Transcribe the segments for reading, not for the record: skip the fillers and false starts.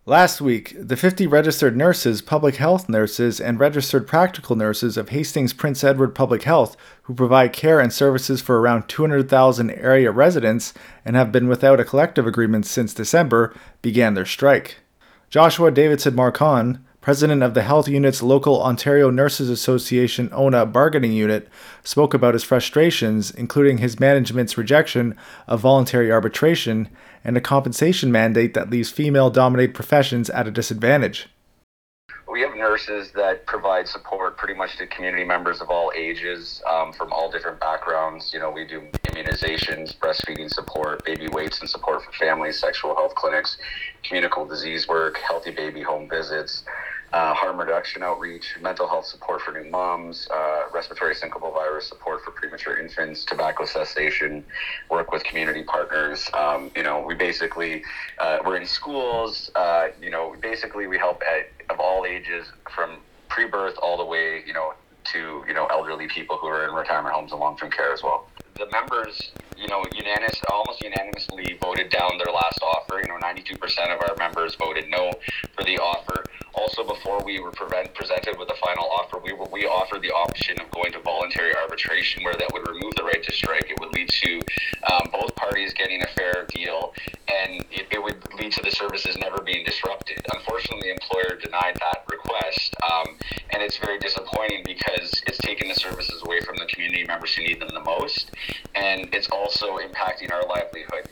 Last week, the 50 registered nurses, public health nurses, and registered practical nurses of Hastings Prince Edward Public Health, who provide care and services for around 200,000 area residents and have been without a collective agreement since December, began their strike. Joshua Davidson Marcon, president of the Health Unit's local Ontario Nurses Association ONA bargaining unit, spoke about his frustrations, including his management's rejection of voluntary arbitration and a compensation mandate that leaves female-dominated professions at a disadvantage. We have nurses that provide support pretty much to community members of all ages, from all different backgrounds. We do immunizations, breastfeeding support, baby weights and support for families, sexual health clinics, communicable disease work, healthy baby home visits, harm reduction outreach, mental health support for new moms, respiratory syncytial virus support for premature infants, tobacco cessation, work with community partners. We basically, we're in schools, we help of all ages from pre-birth all the way, to, elderly people who are in retirement homes and long-term care as well. The members, almost unanimously voted down their last offer. 92% of our members voted no for the offer. Also, before we were presented with the final offer, we offered the option of going to voluntary arbitration, where that would remove the right to strike. It would lead to both parties getting a fair deal, and it would lead to the services never being disrupted. Unfortunately, the employer denied that request, and it's very disappointing because it's taken the services away from the community members who need them the most, and it's also impacting our livelihood.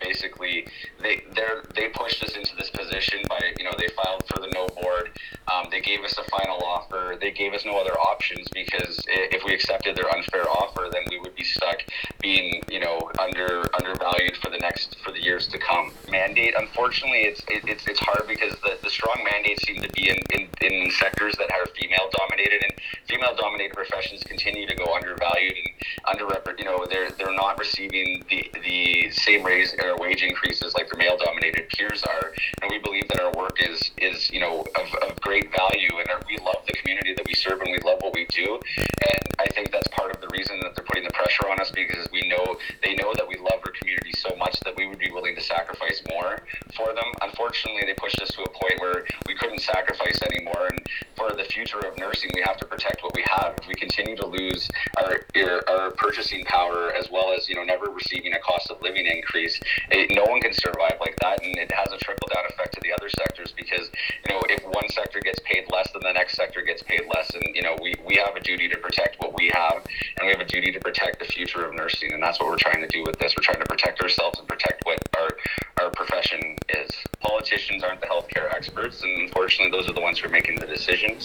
They pushed us into this position by, they filed for the no board. They gave us a final offer. They gave us no other options, because if we accepted their unfair offer, then we would be stuck being, undervalued for the years to come. Mandate, unfortunately, it's hard because the strong mandates seem to be in sectors that are female dominated, and female dominated professions continue to go undervalued and underrepresented. They're not receiving the same raise or wage increases like their male dominated peers are, and we believe that our work is of great value, and we love the community that we serve, and we love what we do. And I think that's part of the reason that they're putting the pressure on us, because they know that we love our community so much that we would be willing to sacrifice more for them. Unfortunately, they pushed us to a point where we couldn't sacrifice anymore, and for the future of nursing, we have to protect what we have. If we continue to lose our purchasing power, as well as never receiving a cost of living increase, no one can survive like that, and it has a trickle-down effect to the other sectors, because if one sector gets paid less, then the next sector gets paid less, and we have a duty to protect what we have, and we have a duty to protect the future of nursing, and that's what we're trying to do with this. We're trying to protect ourselves and protect what our profession is. Politicians aren't the healthcare experts, and unfortunately those are the ones who are making the decisions.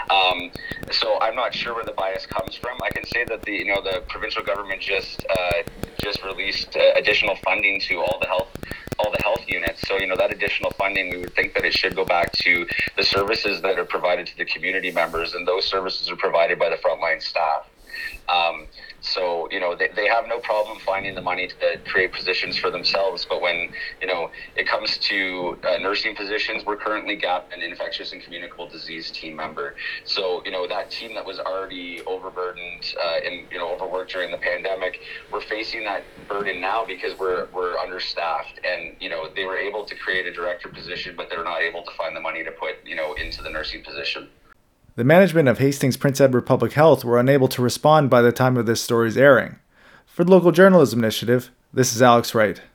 So I'm not sure where the bias comes from. I can say that the provincial government just released additional funding to all the health units. So that additional funding, we would think that it should go back to the services that are provided to the community members, and those services are provided by the frontline staff. So they have no problem finding the money to create positions for themselves, but when it comes to nursing positions, we're currently gapped an infectious and communicable disease team member. So that team that was already overburdened and overworked during the pandemic, we're facing that burden now because we're understaffed, and they were able to create a director position, but they're not able to find the money to put into the nursing position. The management of Hastings Prince Edward Public Health were unable to respond by the time of this story's airing. For the Local Journalism Initiative, this is Alex Wright.